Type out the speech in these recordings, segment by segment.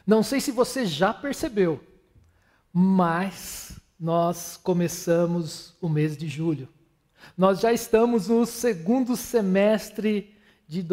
Não sei se você já percebeu, mas nós começamos o mês de julho. Nós já estamos no segundo semestre de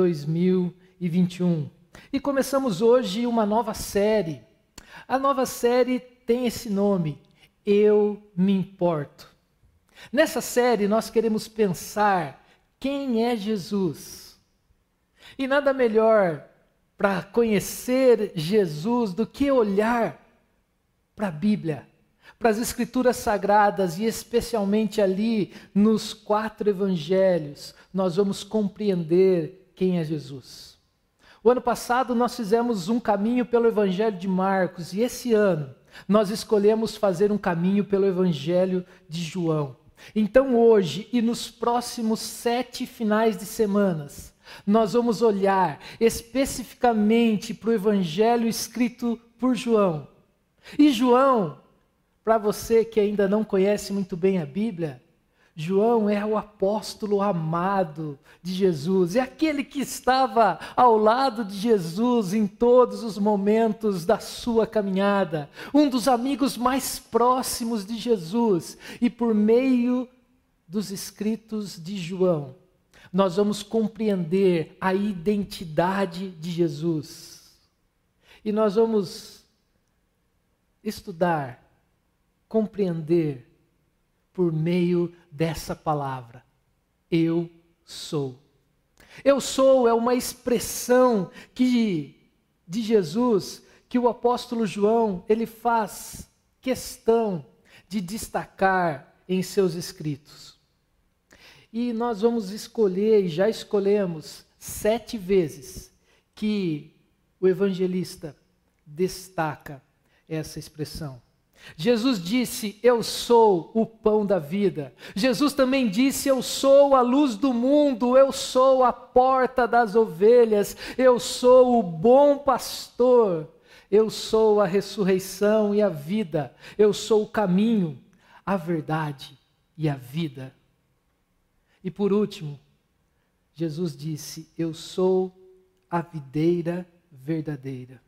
2021 e começamos hoje uma nova série. A nova série tem esse nome, Eu Me Importo. Nessa série nós queremos pensar quem é Jesus. E nada melhor para conhecer Jesus do que olhar para a Bíblia, para as Escrituras Sagradas e especialmente ali nos 4 Evangelhos, nós vamos compreender quem é Jesus. O ano passado nós fizemos um caminho pelo Evangelho de Marcos e esse ano nós escolhemos fazer um caminho pelo Evangelho de João. Então hoje e nos próximos 7 finais de semanas, nós vamos olhar especificamente para o Evangelho escrito por João. E João, para você que ainda não conhece muito bem a Bíblia, João é o apóstolo amado de Jesus, é aquele que estava ao lado de Jesus em todos os momentos da sua caminhada, um dos amigos mais próximos de Jesus, e por meio dos escritos de João, nós vamos compreender a identidade de Jesus. E nós vamos estudar, compreender por meio dessa palavra. Eu sou. Eu sou é uma expressão de Jesus que o apóstolo João, ele faz questão de destacar em seus escritos. E nós vamos escolher, e já escolhemos 7 vezes, que o evangelista destaca essa expressão. Jesus disse, eu sou o pão da vida. Jesus também disse, eu sou a luz do mundo, eu sou a porta das ovelhas, eu sou o bom pastor, eu sou a ressurreição e a vida, eu sou o caminho, a verdade e a vida. E por último, Jesus disse, eu sou a videira verdadeira.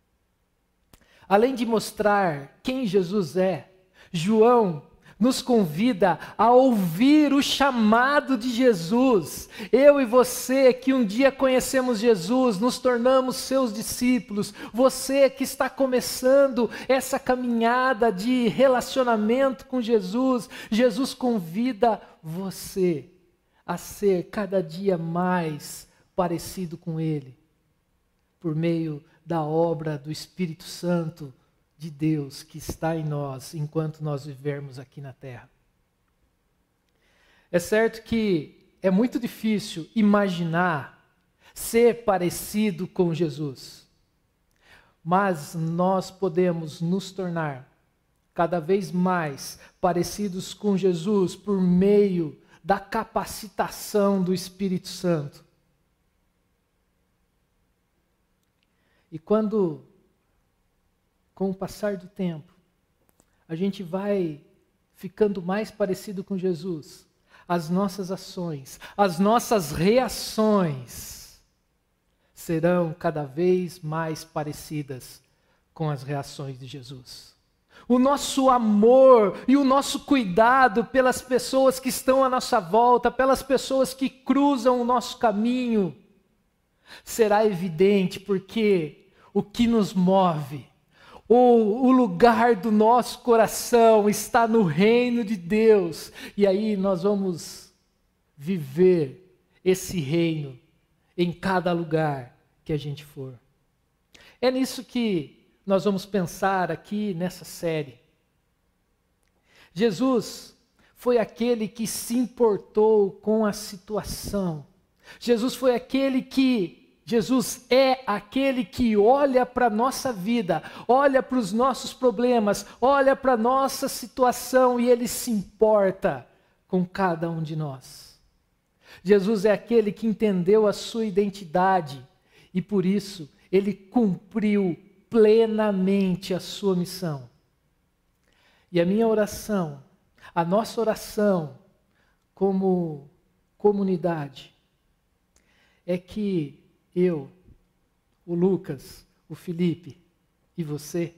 Além de mostrar quem Jesus é, João nos convida a ouvir o chamado de Jesus. Eu e você que um dia conhecemos Jesus, nos tornamos seus discípulos. Você que está começando essa caminhada de relacionamento com Jesus, Jesus convida você a ser cada dia mais parecido com Ele, por meio da obra do Espírito Santo de Deus que está em nós enquanto nós vivermos aqui na terra. É certo que é muito difícil imaginar ser parecido com Jesus, mas nós podemos nos tornar cada vez mais parecidos com Jesus por meio da capacitação do Espírito Santo. E quando, com o passar do tempo, a gente vai ficando mais parecido com Jesus, as nossas ações, as nossas reações serão cada vez mais parecidas com as reações de Jesus. O nosso amor e o nosso cuidado pelas pessoas que estão à nossa volta, pelas pessoas que cruzam o nosso caminho, será evidente porque o que nos move, o lugar do nosso coração está no reino de Deus. E aí nós vamos viver esse reino em cada lugar que a gente for. É nisso que nós vamos pensar aqui nessa série. Jesus foi aquele que se importou com a situação. Jesus é aquele que olha para a nossa vida, olha para os nossos problemas, olha para a nossa situação e Ele se importa com cada um de nós. Jesus é aquele que entendeu a sua identidade e por isso Ele cumpriu plenamente a sua missão. E a minha oração, a nossa oração como comunidade, é que eu, o Lucas, o Felipe, e você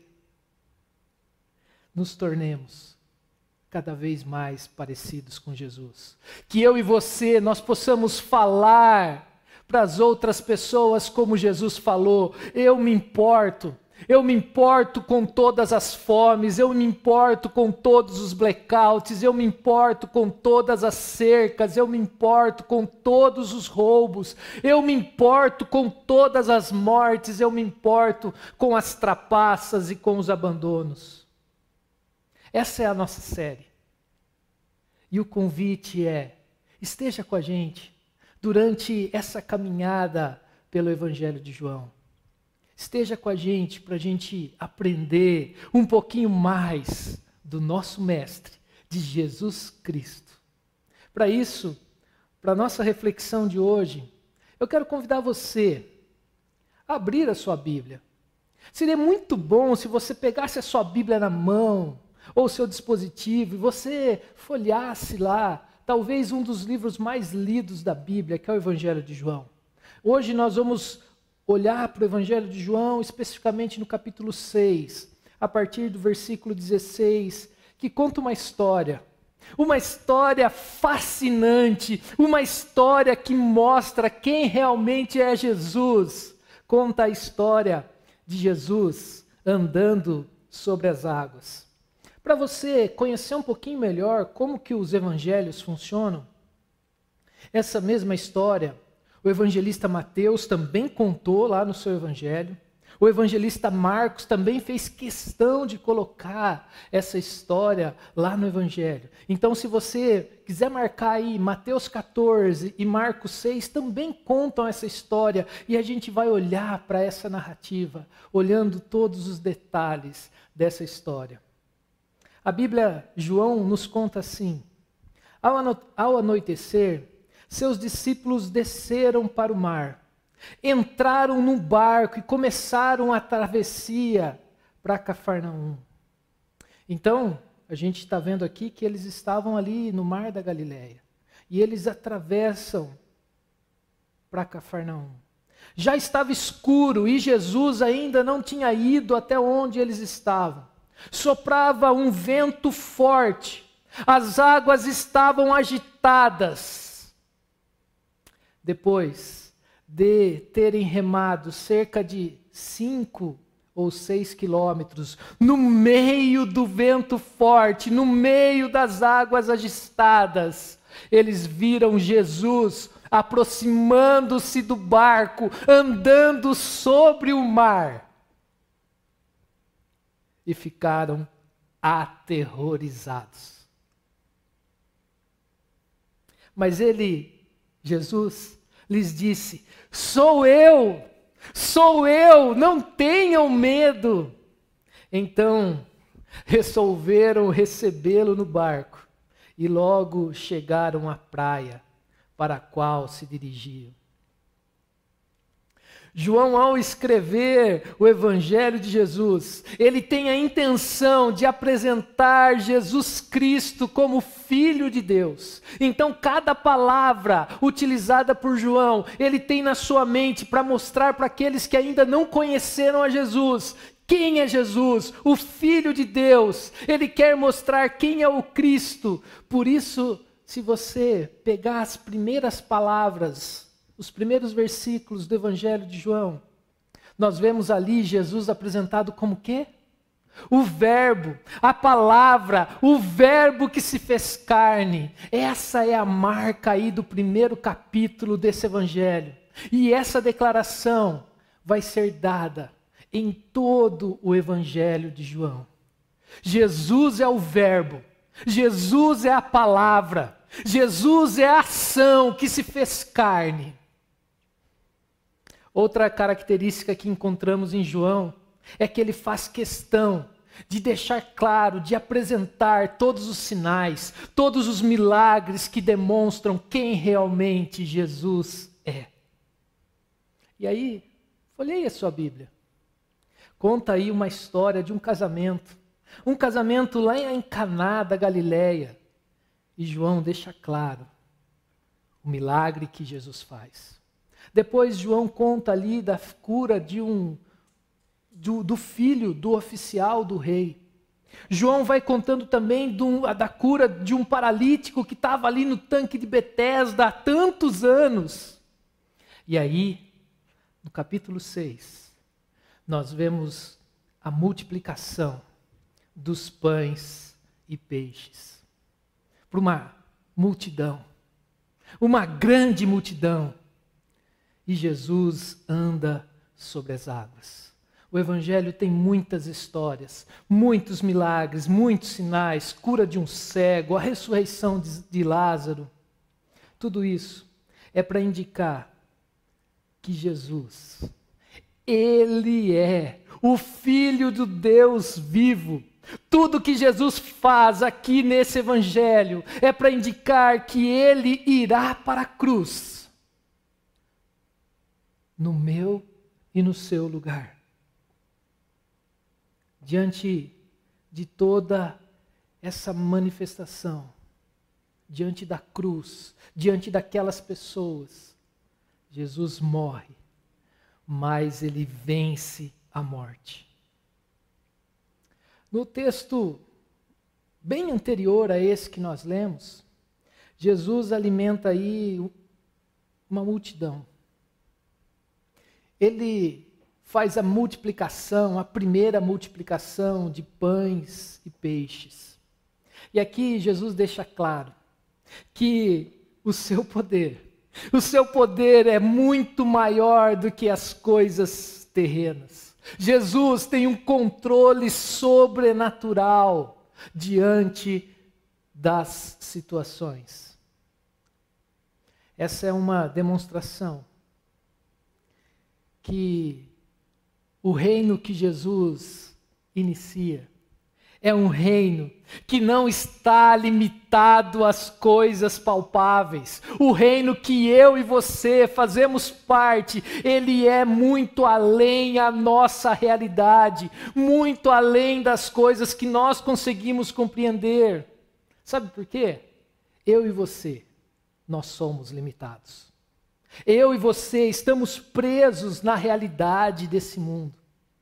nos tornemos cada vez mais parecidos com Jesus. Que eu e você, nós possamos falar para as outras pessoas como Jesus falou: eu me importo com todas as fomes, eu me importo com todos os blackouts, eu me importo com todas as cercas, eu me importo com todos os roubos, eu me importo com todas as mortes, eu me importo com as trapaças e com os abandonos. Essa é a nossa série. E o convite é: esteja com a gente durante essa caminhada pelo Evangelho de João. Esteja com a gente para a gente aprender um pouquinho mais do nosso Mestre, de Jesus Cristo. Para isso, para a nossa reflexão de hoje, eu quero convidar você a abrir a sua Bíblia. Seria muito bom se você pegasse a sua Bíblia na mão, ou seu dispositivo, e você folheasse lá, talvez um dos livros mais lidos da Bíblia, que é o Evangelho de João. Hoje nós vamos olhar para o Evangelho de João, especificamente no capítulo 6, a partir do versículo 16, que conta uma história fascinante, uma história que mostra quem realmente é Jesus. Conta a história de Jesus andando sobre as águas. Para você conhecer um pouquinho melhor como que os evangelhos funcionam, essa mesma história, o evangelista Mateus também contou lá no seu evangelho. O evangelista Marcos também fez questão de colocar essa história lá no evangelho. Então, se você quiser marcar aí, Mateus 14 e Marcos 6 também contam essa história, e a gente vai olhar para essa narrativa, olhando todos os detalhes dessa história. A Bíblia, João, nos conta assim: ao anoitecer, seus discípulos desceram para o mar, entraram num barco e começaram a travessia para Cafarnaum. Então, a gente está vendo aqui que eles estavam ali no mar da Galileia, e eles atravessam para Cafarnaum. Já estava escuro e Jesus ainda não tinha ido até onde eles estavam. Soprava um vento forte, as águas estavam agitadas. Depois de terem remado cerca de 5 ou 6 quilômetros, no meio do vento forte, no meio das águas agitadas, eles viram Jesus aproximando-se do barco, andando sobre o mar. E ficaram aterrorizados. Mas Jesus, lhes disse: sou eu, não tenham medo. Então, resolveram recebê-lo no barco e logo chegaram à praia para a qual se dirigiam. João, ao escrever o Evangelho de Jesus, ele tem a intenção de apresentar Jesus Cristo como Filho de Deus. Então, cada palavra utilizada por João, ele tem na sua mente para mostrar para aqueles que ainda não conheceram a Jesus, quem é Jesus, o Filho de Deus. Ele quer mostrar quem é o Cristo. Por isso, se você pegar as primeiras palavras, os primeiros versículos do Evangelho de João, nós vemos ali Jesus apresentado como quê? O Verbo, a palavra, o Verbo que se fez carne. Essa é a marca aí do primeiro capítulo desse Evangelho. E essa declaração vai ser dada em todo o Evangelho de João. Jesus é o Verbo, Jesus é a palavra, Jesus é a ação que se fez carne. Outra característica que encontramos em João é que ele faz questão de deixar claro, de apresentar todos os sinais, todos os milagres que demonstram quem realmente Jesus é. E aí, folheie a sua Bíblia. Conta aí uma história de um casamento lá em Caná da Galileia. E João deixa claro o milagre que Jesus faz. Depois João conta ali da cura de um do filho, do oficial, do rei. João vai contando também da cura de um paralítico que estava ali no tanque de Betesda há tantos anos. E aí, no capítulo 6, nós vemos a multiplicação dos pães e peixes para uma multidão, uma grande multidão. E Jesus anda sobre as águas. O Evangelho tem muitas histórias, muitos milagres, muitos sinais, cura de um cego, a ressurreição de Lázaro. Tudo isso é para indicar que Jesus, Ele é o Filho do Deus vivo. Tudo que Jesus faz aqui nesse Evangelho é para indicar que Ele irá para a cruz, no meu e no seu lugar. Diante de toda essa manifestação, diante da cruz, diante daquelas pessoas, Jesus morre, mas Ele vence a morte. No texto bem anterior a esse que nós lemos, Jesus alimenta aí uma multidão. Ele faz a multiplicação, a primeira multiplicação de pães e peixes. E aqui Jesus deixa claro que o seu poder é muito maior do que as coisas terrenas. Jesus tem um controle sobrenatural diante das situações. Essa é uma demonstração que o reino que Jesus inicia é um reino que não está limitado às coisas palpáveis. O reino que eu e você fazemos parte, ele é muito além da nossa realidade, muito além das coisas que nós conseguimos compreender. Sabe por quê? Eu e você, nós somos limitados. Eu e você estamos presos na realidade desse mundo.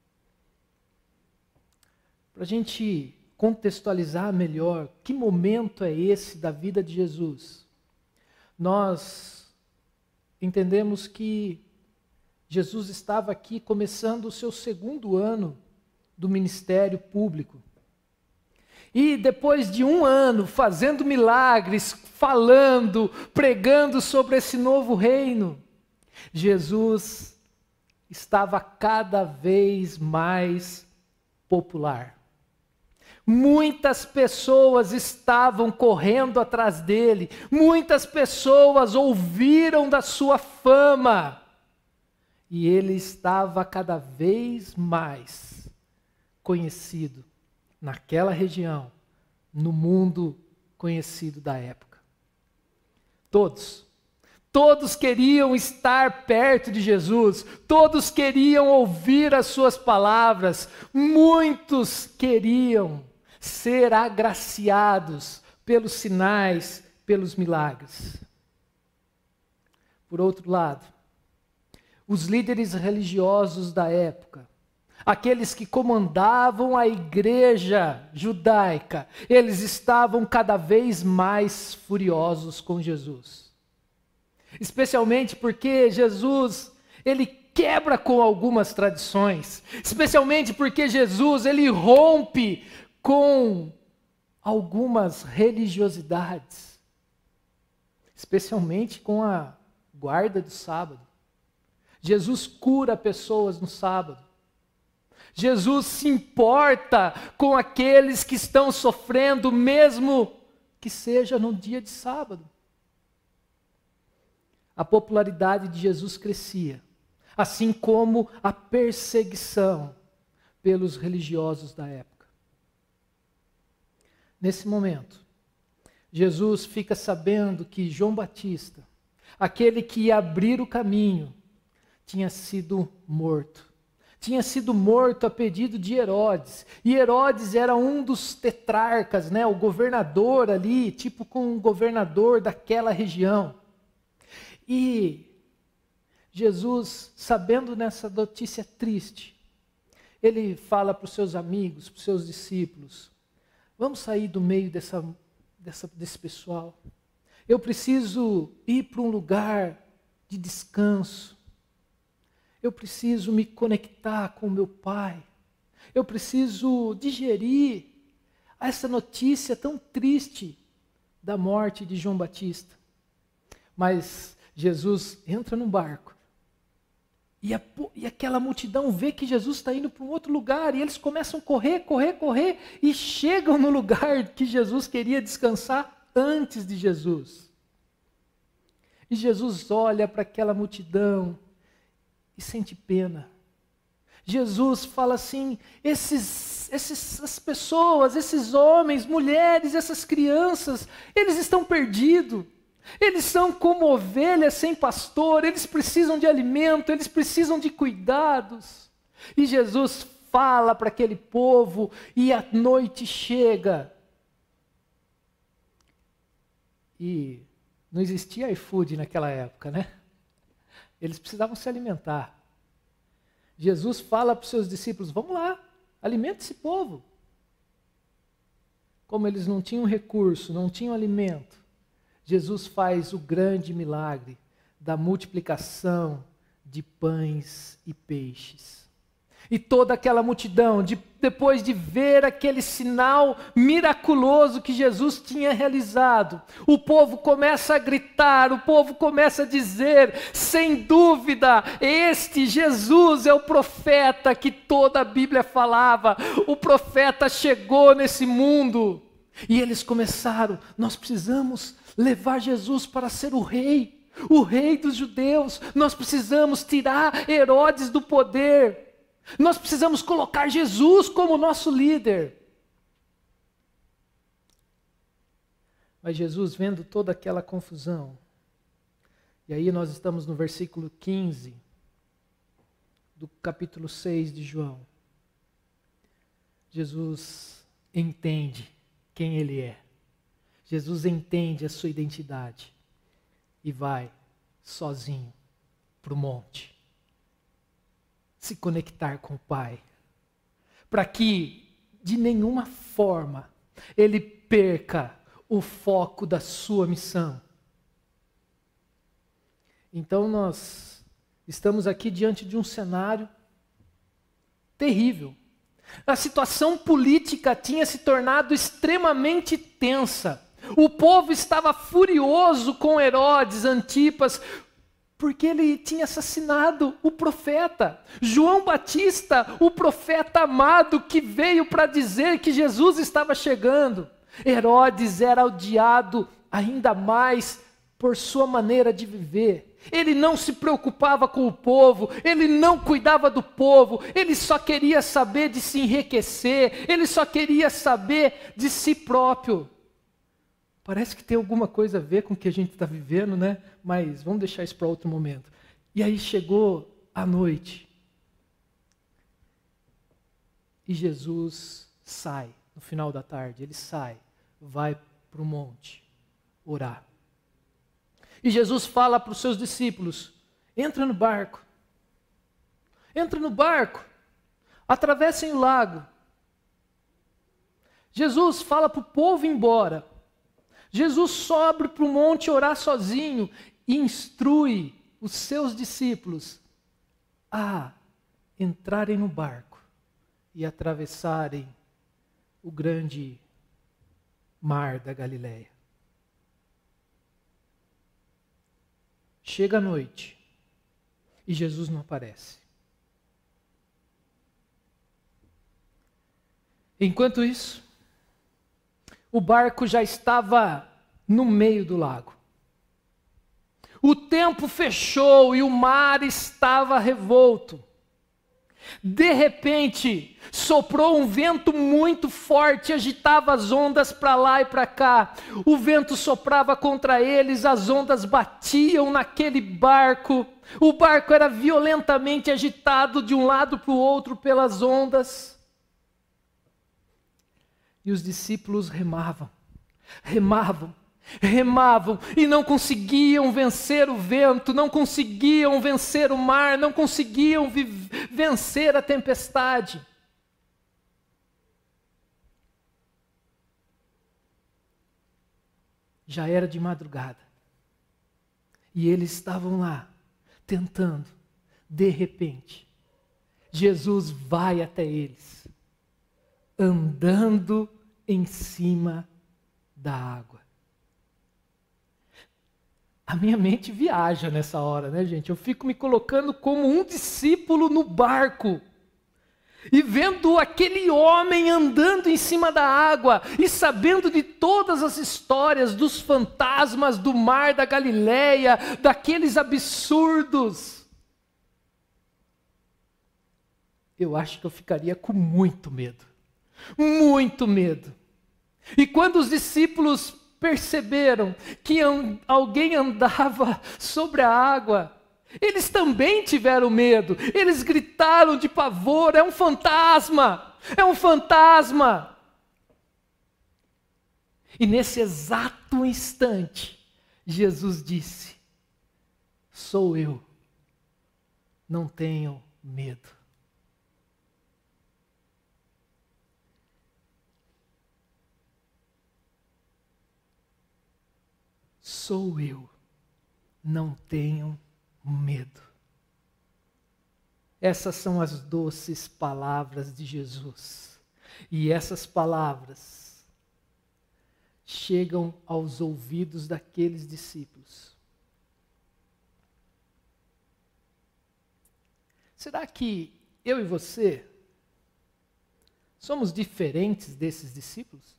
Para a gente contextualizar melhor, que momento é esse da vida de Jesus? Nós entendemos que Jesus estava aqui começando o seu segundo ano do ministério público. E depois de um ano fazendo milagres, falando, pregando sobre esse novo reino, Jesus estava cada vez mais popular. Muitas pessoas estavam correndo atrás dele, muitas pessoas ouviram da sua fama, e ele estava cada vez mais conhecido naquela região, no mundo conhecido da época. Todos queriam estar perto de Jesus, todos queriam ouvir as suas palavras, muitos queriam ser agraciados pelos sinais, pelos milagres. Por outro lado, os líderes religiosos da época, aqueles que comandavam a igreja judaica, eles estavam cada vez mais furiosos com Jesus. Especialmente porque Jesus, ele quebra com algumas tradições. Especialmente porque Jesus, ele rompe com algumas religiosidades. Especialmente com a guarda do sábado. Jesus cura pessoas no sábado. Jesus se importa com aqueles que estão sofrendo, mesmo que seja no dia de sábado. A popularidade de Jesus crescia, assim como a perseguição pelos religiosos da época. Nesse momento, Jesus fica sabendo que João Batista, aquele que ia abrir o caminho, tinha sido morto. Tinha sido morto a pedido de Herodes. E Herodes era um dos tetrarcas, o governador ali, tipo com um governador daquela região. E Jesus, sabendo nessa notícia triste, ele fala para os seus amigos, para os seus discípulos: vamos sair do meio desse pessoal. Eu preciso ir para um lugar de descanso. Eu preciso me conectar com o meu Pai. Eu preciso digerir essa notícia tão triste da morte de João Batista. Mas Jesus entra num barco. E aquela multidão vê que Jesus está indo para um outro lugar. E eles começam a correr. E chegam no lugar que Jesus queria descansar antes de Jesus. E Jesus olha para aquela multidão e sente pena. Jesus fala assim: essas pessoas, esses homens, mulheres, essas crianças, eles estão perdidos. Eles são como ovelhas sem pastor, eles precisam de alimento, eles precisam de cuidados. E Jesus fala para aquele povo, e a noite chega. E não existia iFood naquela época, né? Eles precisavam se alimentar. Jesus fala para os seus discípulos: vamos lá, alimente esse povo. Como eles não tinham recurso, não tinham alimento, Jesus faz o grande milagre da multiplicação de pães e peixes. E toda aquela multidão, depois de ver aquele sinal miraculoso que Jesus tinha realizado, o povo começa a gritar, o povo começa a dizer: sem dúvida, este Jesus é o profeta que toda a Bíblia falava. O profeta chegou nesse mundo. E eles começaram: nós precisamos levar Jesus para ser o rei dos judeus. Nós precisamos tirar Herodes do poder. Nós precisamos colocar Jesus como nosso líder. Mas Jesus, vendo toda aquela confusão, e aí nós estamos no versículo 15 do capítulo 6 de João. Jesus entende quem ele é. Jesus entende a sua identidade e vai sozinho para o monte se conectar com o Pai, para que de nenhuma forma ele perca o foco da sua missão. Então nós estamos aqui diante de um cenário terrível. A situação política tinha se tornado extremamente tensa. O povo estava furioso com Herodes Antipas, porque ele tinha assassinado o profeta. João Batista, o profeta amado que veio para dizer que Jesus estava chegando. Herodes era odiado ainda mais por sua maneira de viver. Ele não se preocupava com o povo, ele não cuidava do povo, ele só queria saber de se enriquecer, ele só queria saber de si próprio. Parece que tem alguma coisa a ver com o que a gente está vivendo, né? Mas vamos deixar isso para outro momento. E aí chegou a noite. E Jesus sai, no final da tarde, ele sai, vai para o monte orar. E Jesus fala para os seus discípulos: entra no barco. Entra no barco. Atravessem o lago. Jesus fala para o povo ir embora. Jesus sobe para o monte orar sozinho e instrui os seus discípulos a entrarem no barco e atravessarem o grande mar da Galileia. Chega a noite e Jesus não aparece. Enquanto isso, o barco já estava no meio do lago. O tempo fechou e o mar estava revolto. De repente, soprou um vento muito forte, agitava as ondas para lá e para cá. O vento soprava contra eles, as ondas batiam naquele barco. O barco era violentamente agitado de um lado para o outro pelas ondas. E os discípulos remavam e não conseguiam vencer o vento, não conseguiam vencer o mar, não conseguiam vencer a tempestade. Já era de madrugada. E eles estavam lá, tentando. De repente, Jesus vai até eles, andando em cima da água. A minha mente viaja nessa hora, né, gente? Eu fico me colocando como um discípulo no barco. E vendo aquele homem andando em cima da água, e sabendo de todas as histórias dos fantasmas do mar da Galileia, daqueles absurdos, eu acho que eu ficaria com muito medo. Muito medo. E quando os discípulos perceberam que alguém andava sobre a água, eles também tiveram medo, eles gritaram de pavor: é um fantasma, é um fantasma. E nesse exato instante, Jesus disse: sou eu, não tenham medo. Sou eu, não tenham medo. Essas são as doces palavras de Jesus. E essas palavras chegam aos ouvidos daqueles discípulos. Será que eu e você somos diferentes desses discípulos?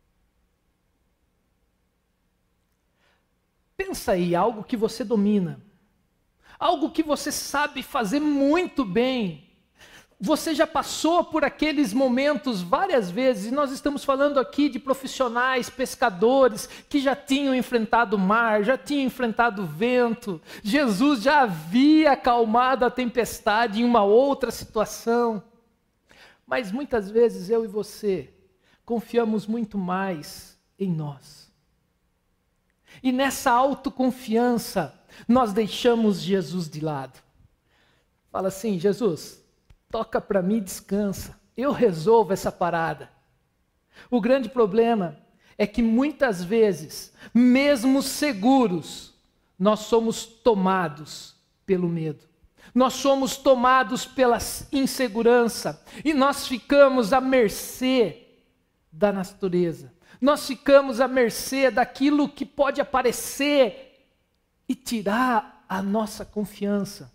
Pensa aí, algo que você domina. Algo que você sabe fazer muito bem. Você já passou por aqueles momentos várias vezes, e nós estamos falando aqui de profissionais, pescadores, que já tinham enfrentado o mar, já tinham enfrentado o vento. Jesus já havia acalmado a tempestade em uma outra situação. Mas muitas vezes eu e você confiamos muito mais em nós. E nessa autoconfiança, nós deixamos Jesus de lado. Fala assim: Jesus, toca para mim e descansa. Eu resolvo essa parada. O grande problema é que muitas vezes, mesmo seguros, nós somos tomados pelo medo. Nós somos tomados pela insegurança. E nós ficamos à mercê da natureza. Nós ficamos à mercê daquilo que pode aparecer e tirar a nossa confiança.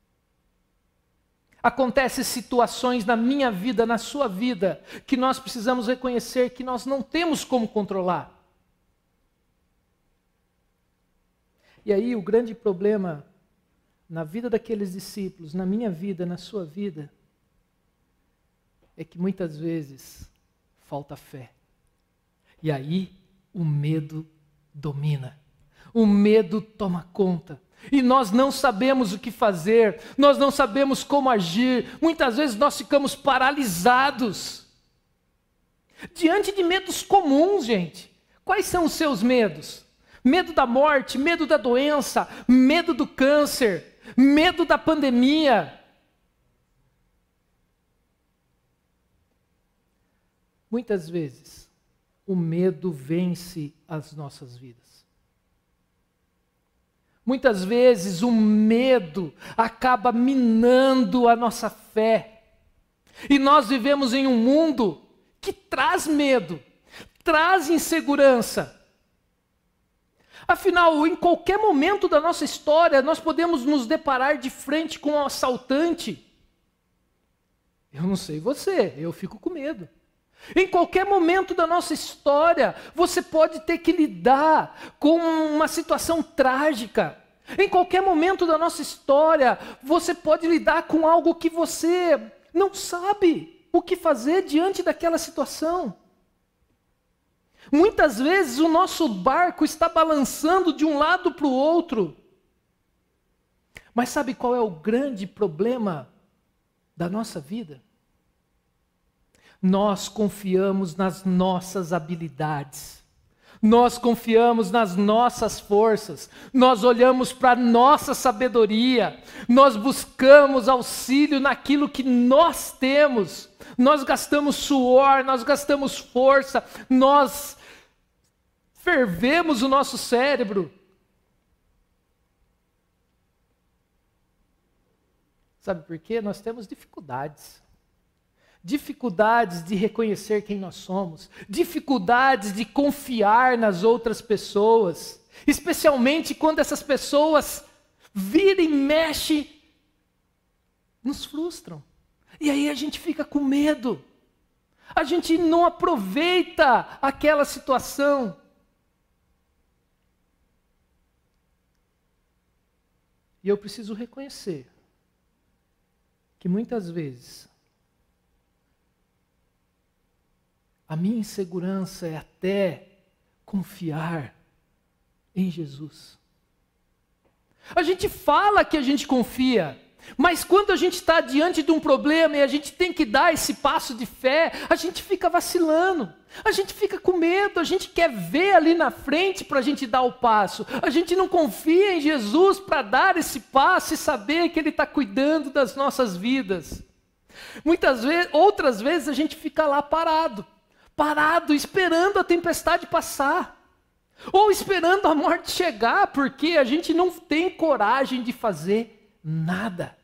Acontecem situações na minha vida, na sua vida, que nós precisamos reconhecer que nós não temos como controlar. E aí o grande problema na vida daqueles discípulos, na minha vida, na sua vida, é que muitas vezes falta fé. E aí o medo domina. O medo toma conta. E nós não sabemos o que fazer, nós não sabemos como agir. Muitas vezes nós ficamos paralisados. Diante de medos comuns, gente. Quais são os seus medos? Medo da morte, medo da doença, medo do câncer, medo da pandemia. Muitas vezes o medo vence as nossas vidas. Muitas vezes o medo acaba minando a nossa fé. E nós vivemos em um mundo que traz medo, traz insegurança. Afinal, em qualquer momento da nossa história, nós podemos nos deparar de frente com um assaltante. Eu não sei você, eu fico com medo. Em qualquer momento da nossa história, você pode ter que lidar com uma situação trágica. Em qualquer momento da nossa história, você pode lidar com algo que você não sabe o que fazer diante daquela situação. Muitas vezes o nosso barco está balançando de um lado para o outro. Mas sabe qual é o grande problema da nossa vida? Nós confiamos nas nossas habilidades, nós confiamos nas nossas forças, nós olhamos para a nossa sabedoria, nós buscamos auxílio naquilo que nós temos, nós gastamos suor, nós gastamos força, nós fervemos o nosso cérebro. Sabe por quê? Nós temos dificuldades. Dificuldades de reconhecer quem nós somos. Dificuldades de confiar nas outras pessoas. Especialmente quando essas pessoas viram e mexem, nos frustram. E aí a gente fica com medo. A gente não aproveita aquela situação. E eu preciso reconhecer que muitas vezes a minha insegurança é até confiar em Jesus. A gente fala que a gente confia, mas quando a gente está diante de um problema e a gente tem que dar esse passo de fé, a gente fica vacilando, a gente fica com medo, a gente quer ver ali na frente para a gente dar o passo. A gente não confia em Jesus para dar esse passo e saber que Ele está cuidando das nossas vidas. Outras vezes a gente fica lá parado, esperando a tempestade passar. Ou esperando a morte chegar, porque a gente não tem coragem de fazer nada.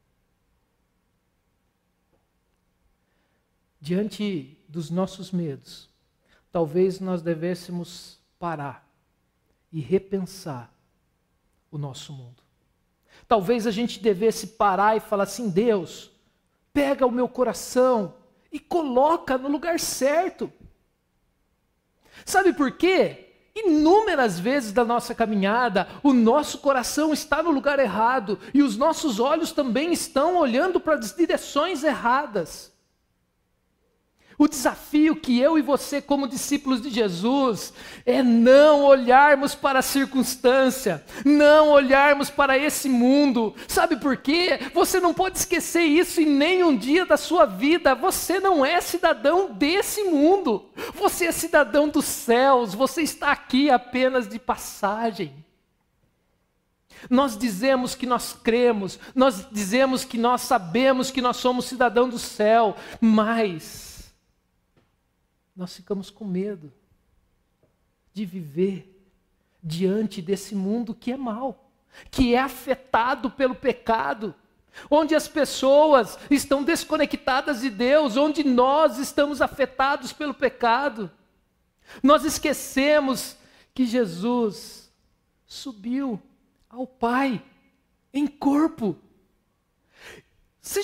Diante dos nossos medos, talvez nós devêssemos parar e repensar o nosso mundo. Talvez a gente devesse parar e falar assim: Deus, pega o meu coração e coloca no lugar certo. Sabe por quê? Inúmeras vezes da nossa caminhada, o nosso coração está no lugar errado e os nossos olhos também estão olhando para as direções erradas. O desafio que eu e você, como discípulos de Jesus, é não olharmos para a circunstância, não olharmos para esse mundo. Sabe por quê? Você não pode esquecer isso em nenhum dia da sua vida. Você não é cidadão desse mundo. Você é cidadão dos céus. Você está aqui apenas de passagem. Nós dizemos que nós cremos, nós dizemos que nós sabemos que nós somos cidadão do céu, mas nós ficamos com medo de viver diante desse mundo que é mau, que é afetado pelo pecado, onde as pessoas estão desconectadas de Deus, onde nós estamos afetados pelo pecado. Nós esquecemos que Jesus subiu ao Pai em corpo. Você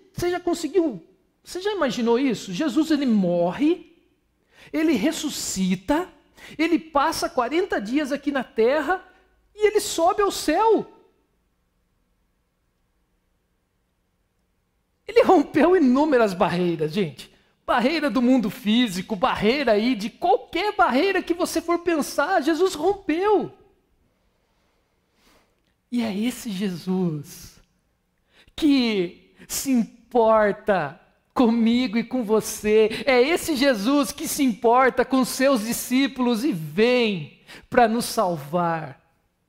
já imaginou isso? Jesus, ele morre, ele ressuscita, ele passa 40 dias aqui na terra e ele sobe ao céu. Ele rompeu inúmeras barreiras, gente. Barreira do mundo físico, barreira aí de qualquer barreira que você for pensar, Jesus rompeu. E é esse Jesus que se importa comigo e com você. É esse Jesus que se importa com seus discípulos e vem para nos salvar.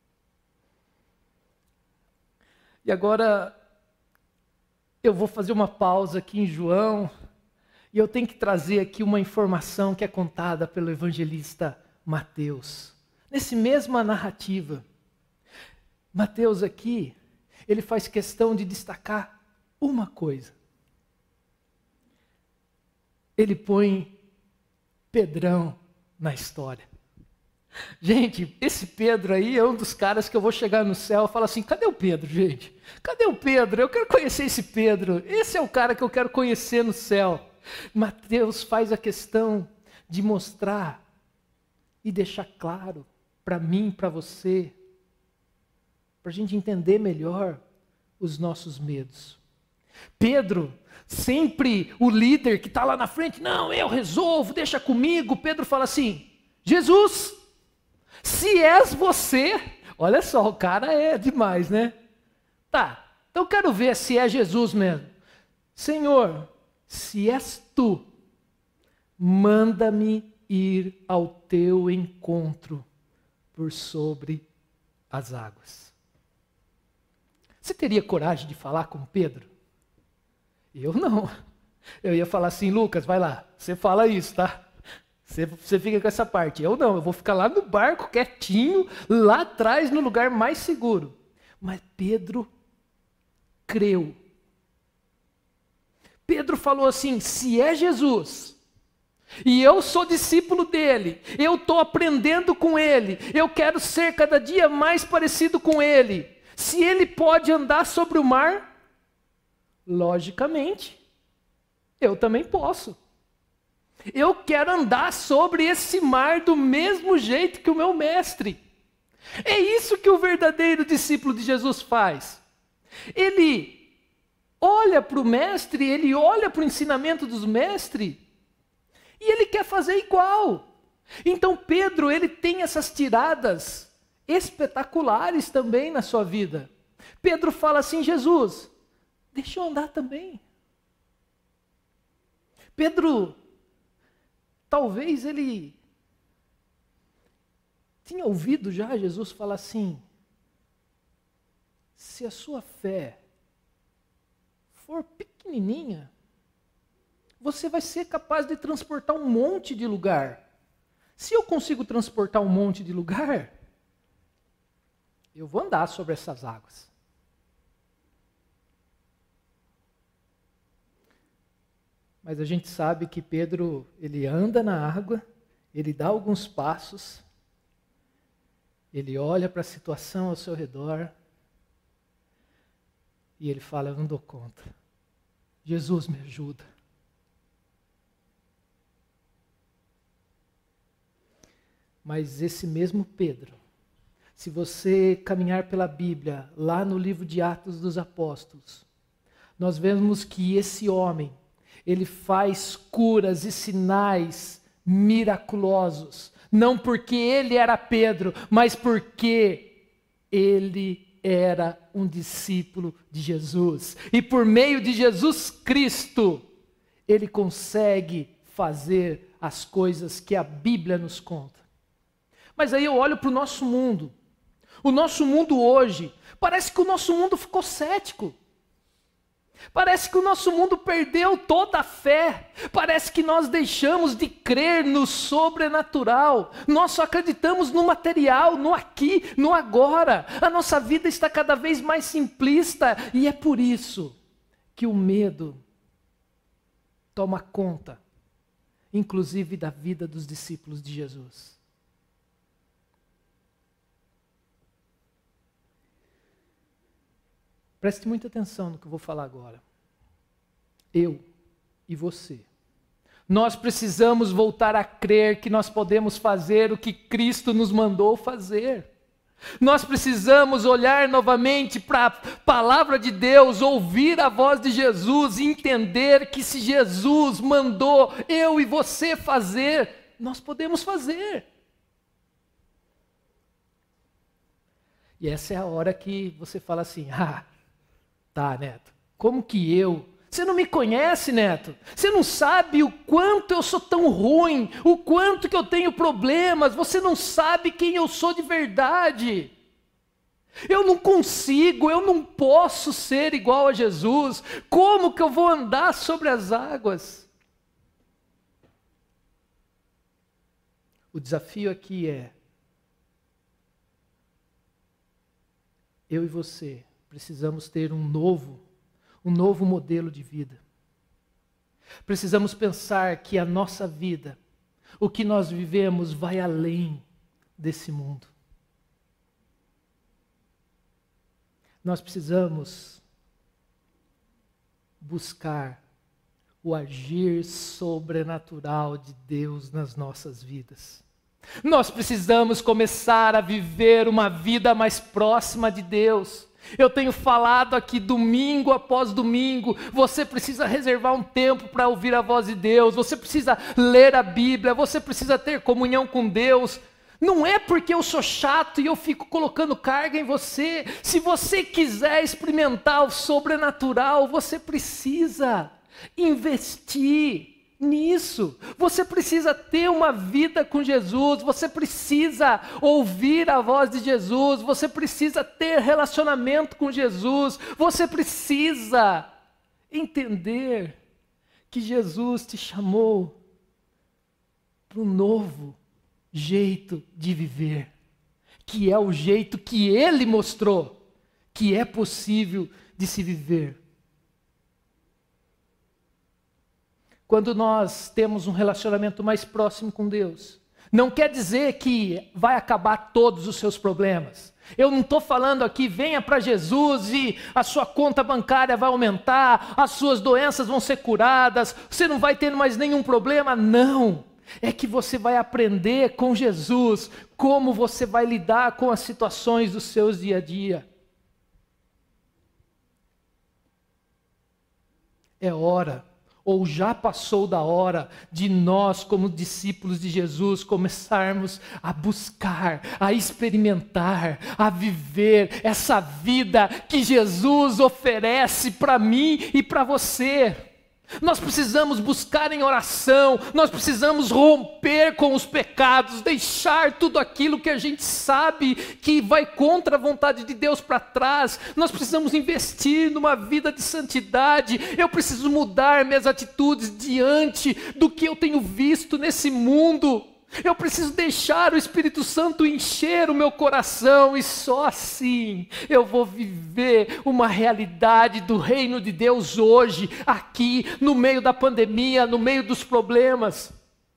E agora eu vou fazer uma pausa aqui em João e eu tenho que trazer aqui uma informação que é contada pelo evangelista Mateus. Nessa mesma narrativa, Mateus aqui, ele faz questão de destacar uma coisa. Ele põe Pedrão na história. Gente, esse Pedro aí é um dos caras que eu vou chegar no céu e falar assim: cadê o Pedro, gente? Cadê o Pedro? Eu quero conhecer esse Pedro. Esse é o cara que eu quero conhecer no céu. Mateus faz a questão de mostrar e deixar claro para mim, para você, para a gente entender melhor os nossos medos. Pedro, sempre o líder que está lá na frente: não, eu resolvo, deixa comigo. Pedro fala assim: Jesus, se és você, olha só, o cara é demais, né? Tá, então eu quero ver se é Jesus mesmo. Senhor, se és tu, manda-me ir ao teu encontro por sobre as águas. Você teria coragem de falar com Pedro? Eu não. Eu ia falar assim: Lucas, vai lá, você fala isso, tá? Você fica com essa parte. Eu não, eu vou ficar lá no barco, quietinho, lá atrás, no lugar mais seguro. Mas Pedro creu. Pedro falou assim: se é Jesus, e eu sou discípulo dele, eu estou aprendendo com ele, eu quero ser cada dia mais parecido com ele. Se ele pode andar sobre o mar, logicamente, eu também posso. Eu quero andar sobre esse mar do mesmo jeito que o meu mestre. É isso que o verdadeiro discípulo de Jesus faz. Ele olha para o mestre, ele olha para o ensinamento dos mestres, e ele quer fazer igual. Então Pedro, ele tem essas tiradas espetaculares também na sua vida. Pedro fala assim: Jesus, deixa eu andar também. Pedro, talvez ele tinha ouvido já Jesus falar assim: se a sua fé for pequenininha, você vai ser capaz de transportar um monte de lugar. Se eu consigo transportar um monte de lugar, eu vou andar sobre essas águas. Mas a gente sabe que Pedro, ele anda na água, ele dá alguns passos, ele olha para a situação ao seu redor e ele fala: eu não dou conta. Jesus, me ajuda. Mas esse mesmo Pedro, se você caminhar pela Bíblia, lá no livro de Atos dos Apóstolos, nós vemos que esse homem, ele faz curas e sinais miraculosos, não porque ele era Pedro, mas porque ele era um discípulo de Jesus. E por meio de Jesus Cristo, ele consegue fazer as coisas que a Bíblia nos conta. Mas aí eu olho para o nosso mundo. O nosso mundo hoje, parece que o nosso mundo ficou cético. Parece que o nosso mundo perdeu toda a fé. Parece que nós deixamos de crer no sobrenatural. Nós só acreditamos no material, no aqui, no agora. A nossa vida está cada vez mais simplista. E é por isso que o medo toma conta, inclusive da vida dos discípulos de Jesus. Preste muita atenção no que eu vou falar agora. Eu e você. Nós precisamos voltar a crer que nós podemos fazer o que Cristo nos mandou fazer. Nós precisamos olhar novamente para a palavra de Deus, ouvir a voz de Jesus e entender que se Jesus mandou eu e você fazer, nós podemos fazer. E essa é a hora que você fala assim: tá, Neto, como que eu? Você não me conhece, Neto. Você não sabe o quanto eu sou tão ruim, o quanto que eu tenho problemas. Você não sabe quem eu sou de verdade. Eu não consigo, eu não posso ser igual a Jesus. Como que eu vou andar sobre as águas? O desafio aqui é: eu e você precisamos ter um novo modelo de vida. Precisamos pensar que a nossa vida, o que nós vivemos, vai além desse mundo. Nós precisamos buscar o agir sobrenatural de Deus nas nossas vidas. Nós precisamos começar a viver uma vida mais próxima de Deus. Eu tenho falado aqui domingo após domingo, você precisa reservar um tempo para ouvir a voz de Deus, você precisa ler a Bíblia, você precisa ter comunhão com Deus. Não é porque eu sou chato e eu fico colocando carga em você. Se você quiser experimentar o sobrenatural, você precisa investir nisso. Você precisa ter uma vida com Jesus, você precisa ouvir a voz de Jesus, você precisa ter relacionamento com Jesus, você precisa entender que Jesus te chamou para um novo jeito de viver, que é o jeito que Ele mostrou que é possível de se viver. Quando nós temos um relacionamento mais próximo com Deus, não quer dizer que vai acabar todos os seus problemas. Eu não estou falando aqui, venha para Jesus e a sua conta bancária vai aumentar, as suas doenças vão ser curadas, você não vai ter mais nenhum problema. Não, é que você vai aprender com Jesus como você vai lidar com as situações dos seus dia a dia. É hora, ou já passou da hora, de nós, como discípulos de Jesus, começarmos a buscar, a experimentar, a viver essa vida que Jesus oferece para mim e para você. Nós precisamos buscar em oração, nós precisamos romper com os pecados, deixar tudo aquilo que a gente sabe que vai contra a vontade de Deus para trás. Nós precisamos investir numa vida de santidade. Eu preciso mudar minhas atitudes diante do que eu tenho visto nesse mundo. Eu preciso deixar o Espírito Santo encher o meu coração, e só assim eu vou viver uma realidade do reino de Deus hoje, aqui, no meio da pandemia, no meio dos problemas.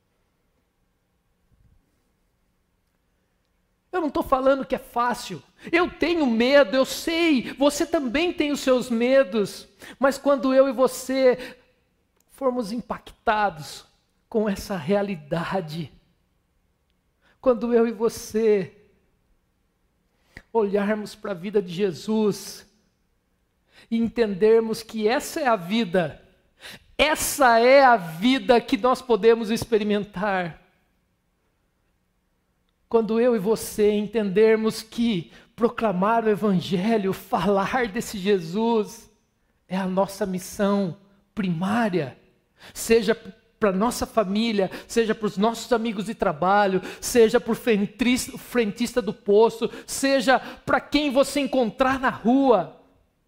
Eu não estou falando que é fácil, eu tenho medo, eu sei, você também tem os seus medos, mas quando eu e você formos impactados com essa realidade, quando eu e você olharmos para a vida de Jesus e entendermos que essa é a vida que nós podemos experimentar. Quando eu e você entendermos que proclamar o Evangelho, falar desse Jesus, é a nossa missão primária, seja para nossa família, seja para os nossos amigos de trabalho, seja para o frentista do posto, seja para quem você encontrar na rua.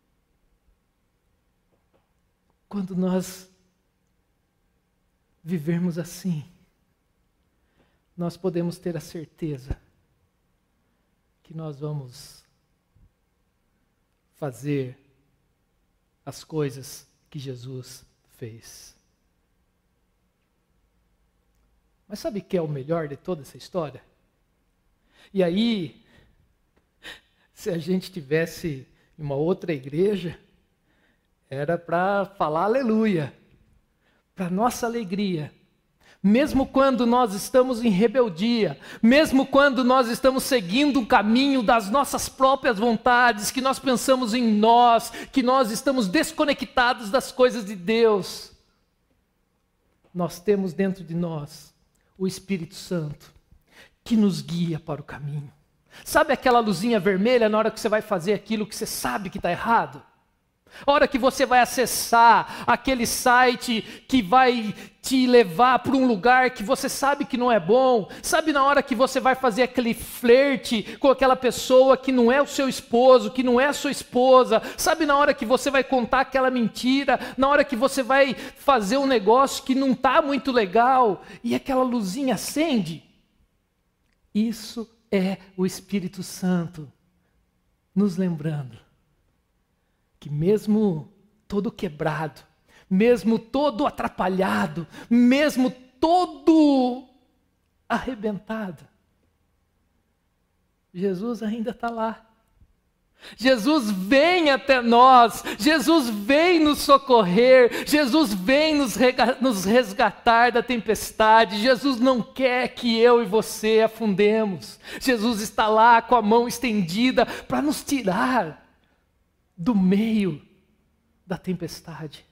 Quando nós vivermos assim, nós podemos ter a certeza que nós vamos fazer as coisas que Jesus fez. Mas sabe o que é o melhor de toda essa história? E aí, se a gente tivesse em uma outra igreja, era para falar aleluia, para nossa alegria. Mesmo quando nós estamos em rebeldia, mesmo quando nós estamos seguindo o caminho das nossas próprias vontades, que nós pensamos em nós, que nós estamos desconectados das coisas de Deus, nós temos dentro de nós o Espírito Santo, que nos guia para o caminho. Sabe aquela luzinha vermelha na hora que você vai fazer aquilo que você sabe que está errado? A hora que você vai acessar aquele site que vai te levar para um lugar que você sabe que não é bom, sabe na hora que você vai fazer aquele flerte com aquela pessoa que não é o seu esposo, que não é a sua esposa, sabe na hora que você vai contar aquela mentira, na hora que você vai fazer um negócio que não está muito legal, e aquela luzinha acende? Isso é o Espírito Santo nos lembrando que mesmo todo quebrado, mesmo todo atrapalhado, mesmo todo arrebentado, Jesus ainda está lá. Jesus vem até nós, Jesus vem nos socorrer, Jesus vem nos resgatar da tempestade. Jesus não quer que eu e você afundemos. Jesus está lá com a mão estendida para nos tirar do meio da tempestade.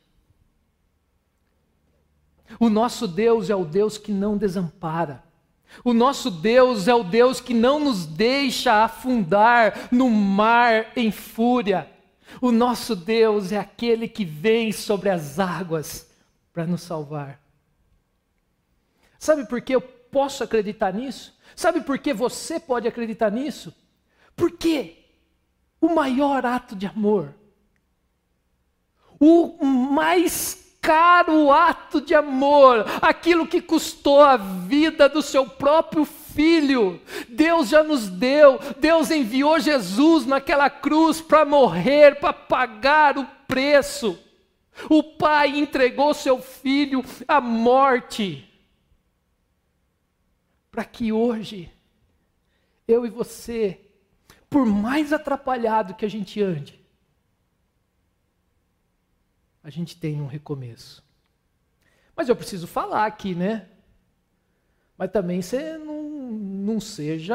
O nosso Deus é o Deus que não desampara. O nosso Deus é o Deus que não nos deixa afundar no mar em fúria. O nosso Deus é aquele que vem sobre as águas para nos salvar. Sabe por que eu posso acreditar nisso? Sabe por que você pode acreditar nisso? Porque o maior ato de amor, o mais caro ato de amor, aquilo que custou a vida do seu próprio filho, Deus já nos deu. Deus enviou Jesus naquela cruz para morrer, para pagar o preço. O Pai entregou seu filho à morte, para que hoje, eu e você, por mais atrapalhado que a gente ande, a gente tenha um recomeço. Mas eu preciso falar aqui, né? Mas também você não seja...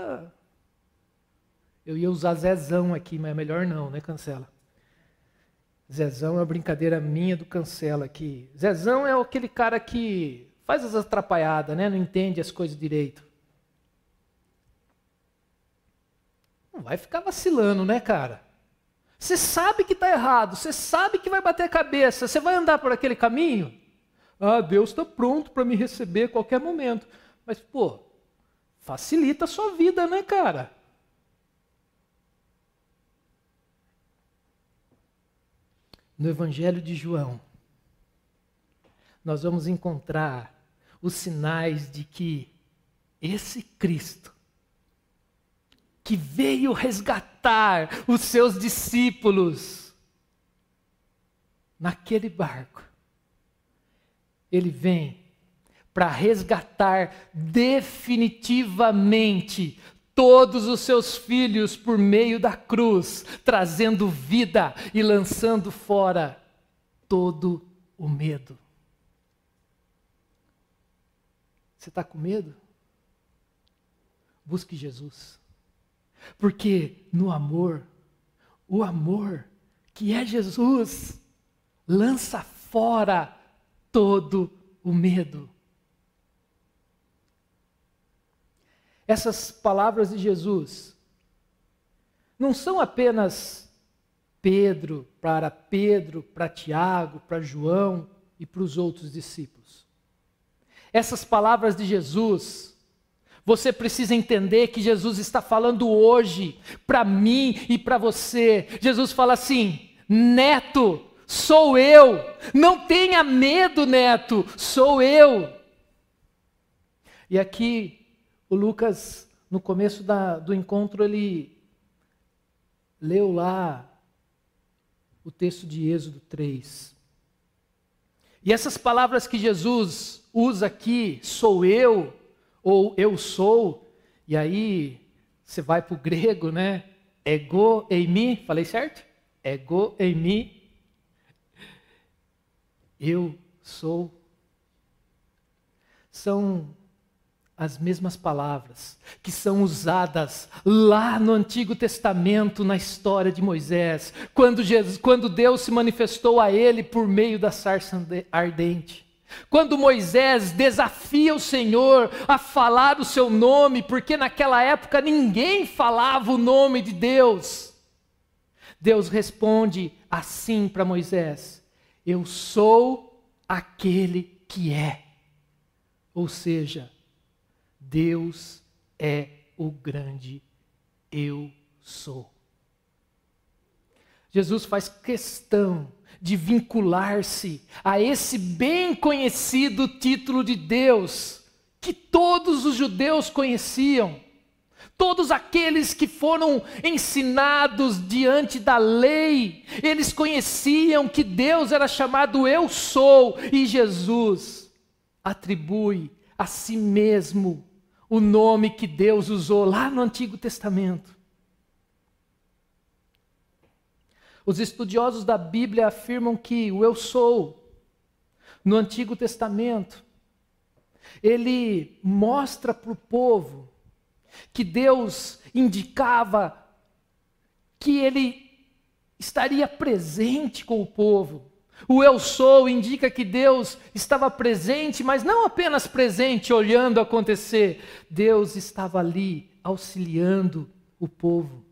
Eu ia usar Zezão aqui, mas é melhor não, né, Cancela? Zezão é uma brincadeira minha do Cancela aqui. Zezão é aquele cara que faz as atrapalhadas, né? Não entende as coisas direito. Não vai ficar vacilando, né, cara? Você sabe que está errado, você sabe que vai bater a cabeça, você vai andar por aquele caminho? Ah, Deus está pronto para me receber a qualquer momento. Mas, pô, facilita a sua vida, né, cara? No Evangelho de João, nós vamos encontrar os sinais de que esse Cristo, que veio resgatar os seus discípulos naquele barco, ele vem para resgatar definitivamente todos os seus filhos por meio da cruz, trazendo vida e lançando fora todo o medo. Você está com medo? Busque Jesus. Porque no amor, o amor que é Jesus, lança fora todo o medo. Essas palavras de Jesus não são apenas Pedro, para Tiago, para João e para os outros discípulos. Essas palavras de Jesus, você precisa entender que Jesus está falando hoje para mim e para você. Jesus fala assim: neto, sou eu. Não tenha medo, neto, sou eu. E aqui o Lucas, no começo do encontro, ele leu lá o texto de Êxodo 3. E essas palavras que Jesus usa aqui, sou eu, ou eu sou, e aí você vai para o grego, né? Ego eimi, falei certo? Ego eimi, eu sou. São as mesmas palavras que são usadas lá no Antigo Testamento, na história de Moisés, quando Deus se manifestou a ele por meio da sarça ardente. Quando Moisés desafia o Senhor a falar o seu nome, porque naquela época ninguém falava o nome de Deus. Deus responde assim para Moisés: eu sou aquele que é. Ou seja, Deus é o grande eu sou. Jesus faz questão de vincular-se a esse bem conhecido título de Deus, que todos os judeus conheciam. Todos aqueles que foram ensinados diante da lei, eles conheciam que Deus era chamado Eu Sou, e Jesus atribui a si mesmo o nome que Deus usou lá no Antigo Testamento. Os estudiosos da Bíblia afirmam que o Eu Sou, no Antigo Testamento, ele mostra para o povo que Deus indicava que ele estaria presente com o povo. O Eu Sou indica que Deus estava presente, mas não apenas presente, olhando acontecer. Deus estava ali, auxiliando o povo.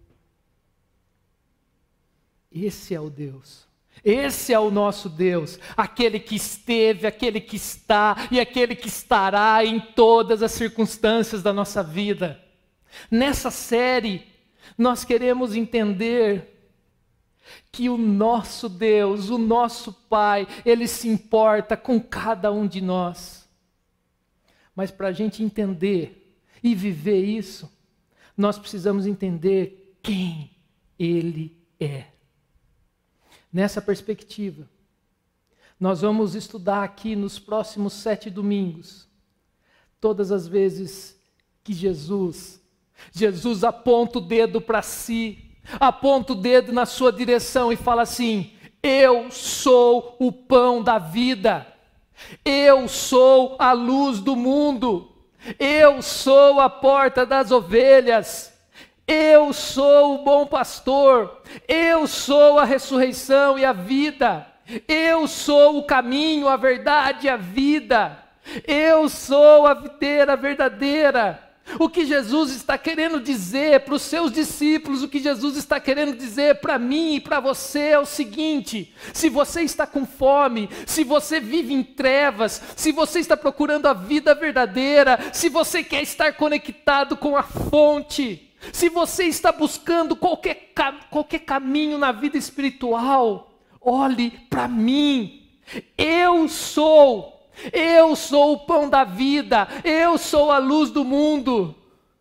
Esse é o Deus. Esse é o nosso Deus. Aquele que esteve, aquele que está e aquele que estará em todas as circunstâncias da nossa vida. Nessa série, nós queremos entender que o nosso Deus, o nosso Pai, Ele se importa com cada um de nós. Mas para a gente entender e viver isso, nós precisamos entender quem Ele é. Nessa perspectiva, nós vamos estudar aqui nos próximos 7 domingos, todas as vezes que Jesus aponta o dedo para si, aponta o dedo na sua direção e fala assim: eu sou o pão da vida, eu sou a luz do mundo, eu sou a porta das ovelhas, eu sou o bom pastor, eu sou a ressurreição e a vida, eu sou o caminho, a verdade e a vida, eu sou a videira verdadeira. O que Jesus está querendo dizer para os seus discípulos, o que Jesus está querendo dizer para mim e para você é o seguinte: se você está com fome, se você vive em trevas, se você está procurando a vida verdadeira, se você quer estar conectado com a fonte, se você está buscando qualquer caminho na vida espiritual, olhe para mim. Eu sou o pão da vida, eu sou a luz do mundo.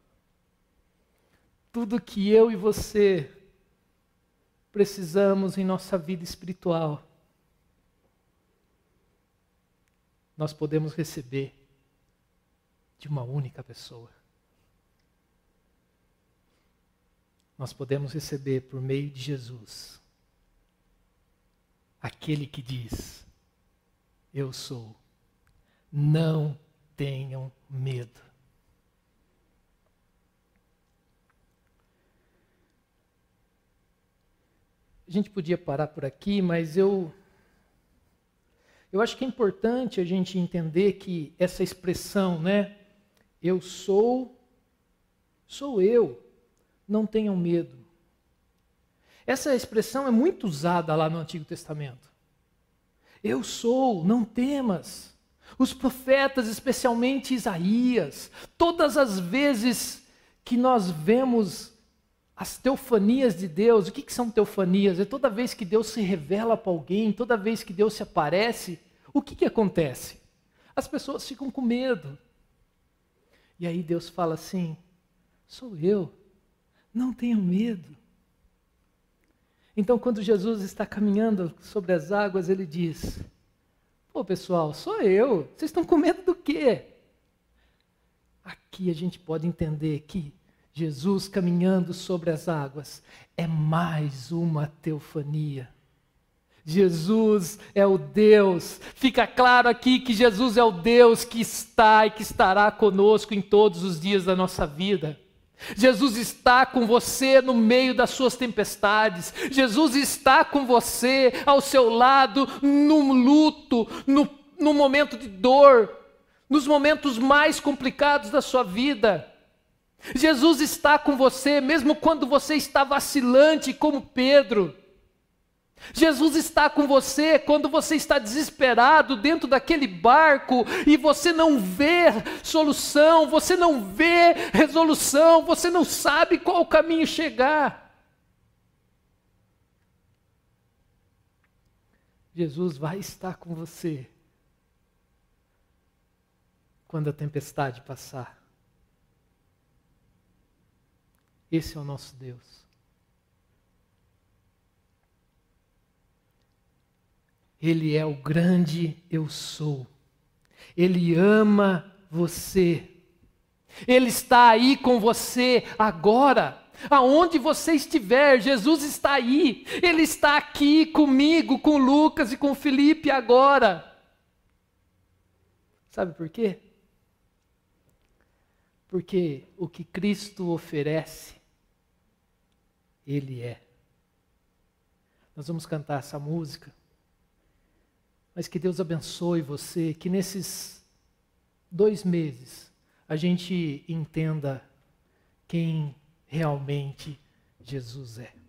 Tudo que eu e você precisamos em nossa vida espiritual, nós podemos receber de uma única pessoa. Nós podemos receber por meio de Jesus, aquele que diz: eu sou. Não tenham medo. A gente podia parar por aqui, mas eu acho que é importante a gente entender que essa expressão, né? Eu sou eu. Não tenham medo. Essa expressão é muito usada lá no Antigo Testamento. Eu sou, não temas. Os profetas, especialmente Isaías, todas as vezes que nós vemos as teofanias de Deus, o que são teofanias? É toda vez que Deus se revela para alguém, toda vez que Deus se aparece, o que acontece? As pessoas ficam com medo. E aí Deus fala assim: sou eu. Não tenham medo. Então, quando Jesus está caminhando sobre as águas, ele diz: pô, pessoal, sou eu. Vocês estão com medo do quê? Aqui a gente pode entender que Jesus caminhando sobre as águas é mais uma teofania. Jesus é o Deus. Fica claro aqui que Jesus é o Deus que está e que estará conosco em todos os dias da nossa vida. Jesus está com você no meio das suas tempestades. Jesus está com você ao seu lado no luto, no momento de dor, nos momentos mais complicados da sua vida. Jesus está com você mesmo quando você está vacilante como Pedro. Jesus está com você quando você está desesperado dentro daquele barco e você não vê solução, você não vê resolução, você não sabe qual o caminho chegar. Jesus vai estar com você quando a tempestade passar. Esse é o nosso Deus. Ele é o grande eu sou. Ele ama você. Ele está aí com você agora. Aonde você estiver, Jesus está aí. Ele está aqui comigo, com Lucas e com Felipe agora. Sabe por quê? Porque o que Cristo oferece, Ele é. Nós vamos cantar essa música. Mas que Deus abençoe você, que nesses 2 meses a gente entenda quem realmente Jesus é.